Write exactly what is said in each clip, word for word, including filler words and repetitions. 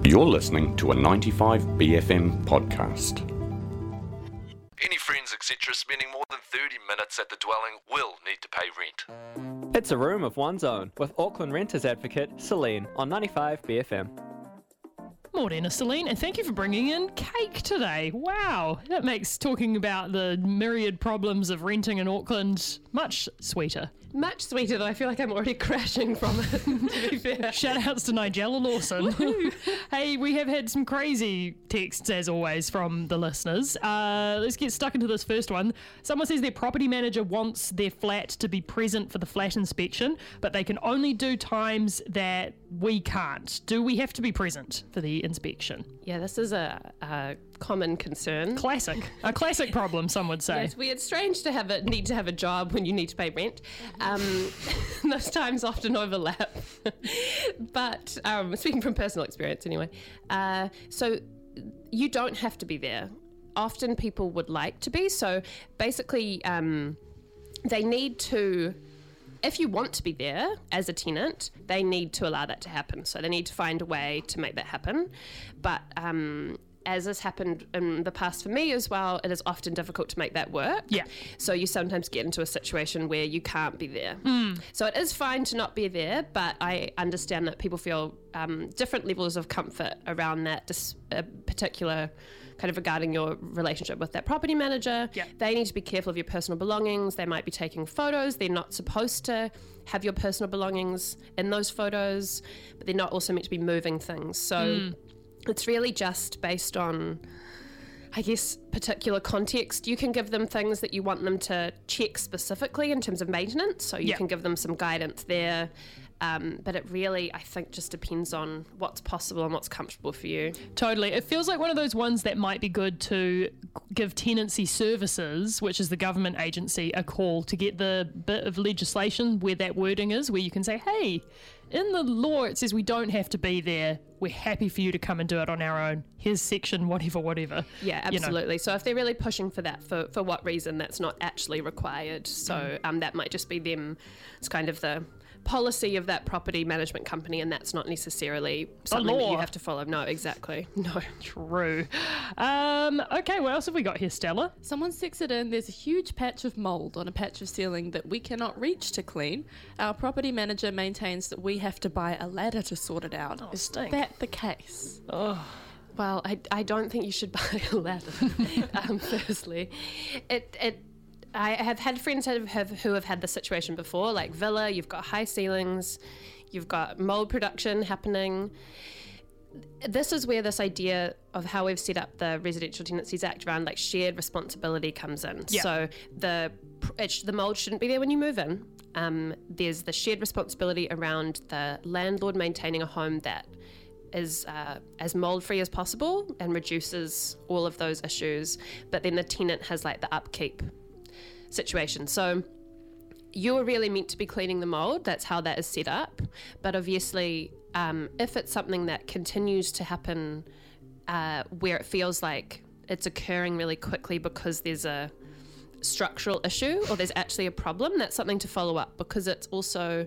You're listening to a ninety-five B F M podcast. Any friends, et cetera, spending more than thirty minutes at the dwelling will need to pay rent. It's a room of one's own with Auckland Renters Advocate Celine on ninety-five B F M. Morena, Celine, and thank you for bringing in cake today. Wow, that makes talking about the myriad problems of renting in Auckland much sweeter. Much sweeter, though I feel like I'm already crashing from it, to be fair. Shout outs to Nigella Lawson. Hey, we have had some crazy texts, as always, from the listeners. Uh, let's get stuck into this first one. Someone says their property manager wants their flat to be present for the flat inspection, but they can only do times that we can't. Do we have to be present for the inspection? Yeah, this is a, a common concern. Classic. A classic problem, some would say. Yes, weird, strange to have a need to have a job when you need to pay rent. Um, those times often overlap. But um, speaking from personal experience anyway, uh, so you don't have to be there. Often people would like to be. So basically um, they need to... If you want to be there as a tenant, they need to allow that to happen. So they need to find a way to make that happen. But um, as has happened in the past for me as well, it is often difficult to make that work. Yeah. So you sometimes get into a situation where you can't be there. Mm. So it is fine to not be there, but I understand that people feel um, different levels of comfort around that dis- uh, particular kind of regarding your relationship with that property manager. Yeah. They need to be careful of your personal belongings. They might be taking photos. They're not supposed to have your personal belongings in those photos, but they're not also meant to be moving things. So mm. it's really just based on, I guess, particular context. You can give them things that you want them to check specifically in terms of maintenance. So you yeah. can give them some guidance there. Um, but it really, I think, just depends on what's possible and what's comfortable for you. Totally. It feels like one of those ones that might be good to give Tenancy Services, which is the government agency, a call to get the bit of legislation where that wording is, where you can say, hey, in the law it says we don't have to be there. We're happy for you to come and do it on our own. Here's section whatever, whatever. Yeah, absolutely. You know. So if they're really pushing for that, for, for what reason, that's not actually required. So mm. um, that might just be them. It's kind of the policy of that property management company, and that's not necessarily something that you have to follow. No, exactly. No. True. Um, okay, what else have we got here, Stella? Someone's texted in, there's a huge patch of mould on a patch of ceiling that we cannot reach to clean. Our property manager maintains that we have to buy a ladder to sort it out. Oh, Is stink. that the case? Oh. Well, I, I don't think you should buy a ladder, um, firstly. It... it I have had friends who have, who have had this situation before, like Villa, you've got high ceilings, you've got mould production happening. This is where this idea of how we've set up the Residential Tenancies Act around like shared responsibility comes in. Yeah. So the it, the mould shouldn't be there when you move in. Um, there's the shared responsibility around the landlord maintaining a home that is uh, as mold-free as possible and reduces all of those issues. But then the tenant has like the upkeep situation. So you're really meant to be cleaning the mold. That's how that is set up. But obviously, um, if it's something that continues to happen uh, where it feels like it's occurring really quickly because there's a structural issue or there's actually a problem, that's something to follow up, because it's also,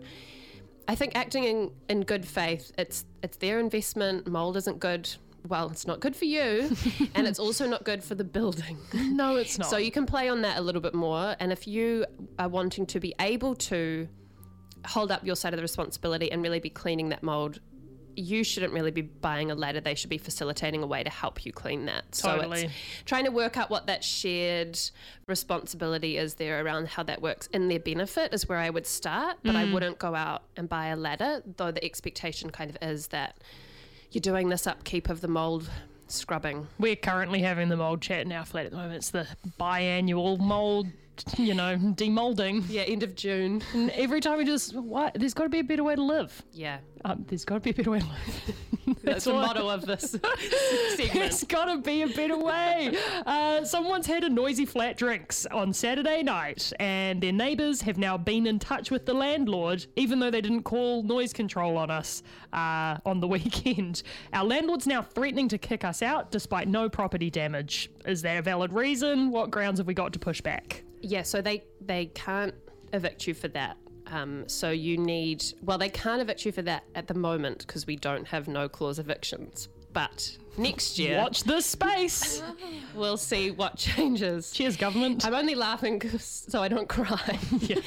I think, acting in, in good faith. It's it's their investment. Mold isn't good. Well, it's not good for you, and it's also not good for the building. No, it's not. So you can play on that a little bit more, and if you are wanting to be able to hold up your side of the responsibility and really be cleaning that mold, you shouldn't really be buying a ladder. They should be facilitating a way to help you clean that. Totally. So it's trying to work out what that shared responsibility is there around how that works in their benefit is where I would start, but mm. I wouldn't go out and buy a ladder, though the expectation kind of is that you're doing this upkeep of the mould scrubbing. We're currently having the mould chat in our flat at the moment. It's the biannual mould, you know, demoulding. Yeah, end of June. And every time we just, what? There's got to be a better way to live. Yeah. Um, there's got to be a better way to live. That's the motto of this segment. There's got to be a better way. Uh, someone's had a noisy flat drinks on Saturday night, and their neighbours have now been in touch with the landlord, even though they didn't call noise control on us uh, on the weekend. Our landlord's now threatening to kick us out despite no property damage. Is that a valid reason? What grounds have we got to push back? Yeah, so they, they can't evict you for that. Um, so you need, well, they can't evict you for that at the moment because we don't have no clause evictions. but next year Watch this space. we'll see what changes. Cheers, government. I'm only laughing 'cause- so I don't cry.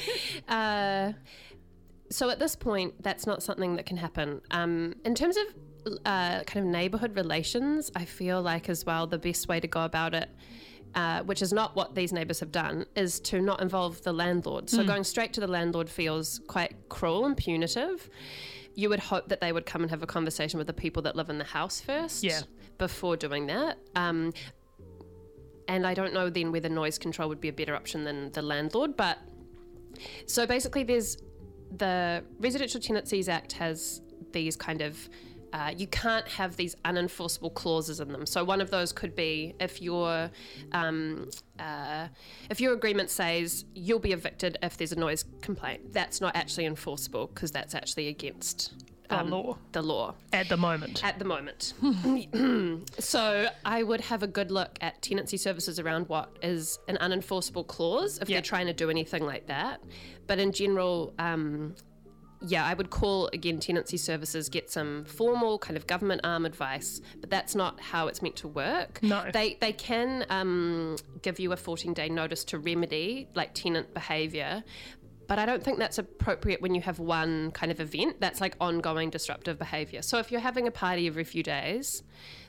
uh, so at this point, that's not something that can happen. Um, in terms of uh, kind of neighbourhood relations, I feel like as well the best way to go about it, uh, which is not what these neighbours have done, is to not involve the landlord. So going straight to the landlord feels quite cruel and punitive. You would hope that they would come and have a conversation with the people that live in the house first Yeah. before doing that. Um, and I don't know then whether noise control would be a better option than the landlord. But so basically there's the Residential Tenancies Act has these kind of Uh, you can't have these unenforceable clauses in them. So one of those could be if your um, uh, if your agreement says you'll be evicted if there's a noise complaint. That's not actually enforceable because that's actually against The um, law. The law At the moment. at the moment. So I would have a good look at tenancy services around what is an unenforceable clause if Yeah. they're trying to do anything like that. But in general, um, yeah, I would call again tenancy services, get some formal kind of government arm advice, but that's not how it's meant to work. No. They they can um, give you a fourteen day notice to remedy like tenant behaviour, but I don't think that's appropriate when you have one kind of event that's like ongoing disruptive behaviour. So if you're having a party every few days,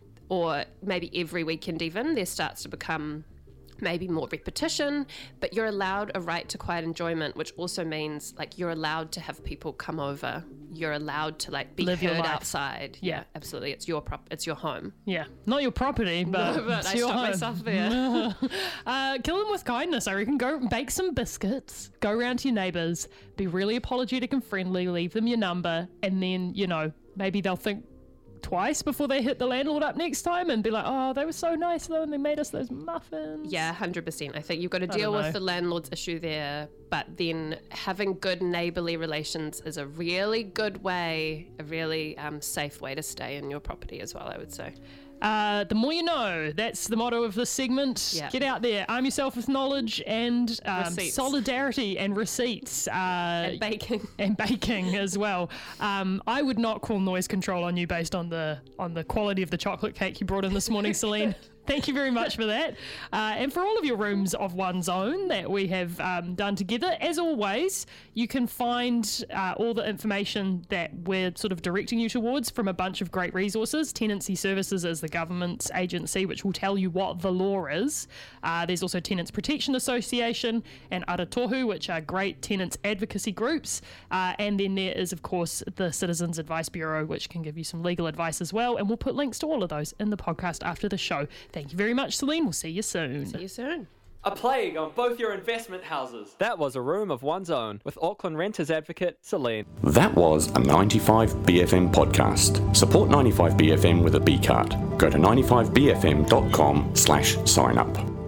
or maybe every weekend even, there starts to become maybe more repetition, but you're allowed a right to quiet enjoyment, which also means like you're allowed to have people come over. You're allowed to like be Live your heard life. outside. Yeah. Absolutely. It's your prop. It's your home. Yeah. Not your property, but, No, but it's I your stopped home. myself there. Uh, kill them with kindness, I reckon. Go bake some biscuits, go round to your neighbours, be really apologetic and friendly, leave them your number, and then, you know, maybe they'll think twice before they hit the landlord up next time and be like, oh, they were so nice though and they made us those muffins. Yeah, one hundred percent. I think you've got to I deal don't know. with the landlord's issue there, but then having good neighbourly relations is a really good way, a really um, safe way to stay in your property as well, I would say. Uh, the more you know. That's the motto of this segment. Yeah. Get out there, arm yourself with knowledge and um, Receipts. solidarity and receipts. Uh, And baking. and baking as well. Um, I would not call noise control on you based on the on the quality of the chocolate cake you brought in this morning, Celine. Thank you very much for that. Uh, and for all of your rooms of one's own that we have um, done together, as always, you can find uh, all the information that we're sort of directing you towards from a bunch of great resources. Tenancy Services is the government's agency which will tell you what the law is. Uh, there's also Tenants Protection Association and Aratohu, which are great tenants advocacy groups. Uh, and then there is, of course, the Citizens Advice Bureau, which can give you some legal advice as well. And we'll put links to all of those in the podcast after the show. Thank you very much, Celine. We'll see you soon. See you soon. A plague on both your investment houses. That was A Room of One's Own with Auckland Renters Advocate Celine. That was a ninety-five B F M podcast. Support ninety-five B F M with a B card. Go to ninety-five B F M dot com slash sign up.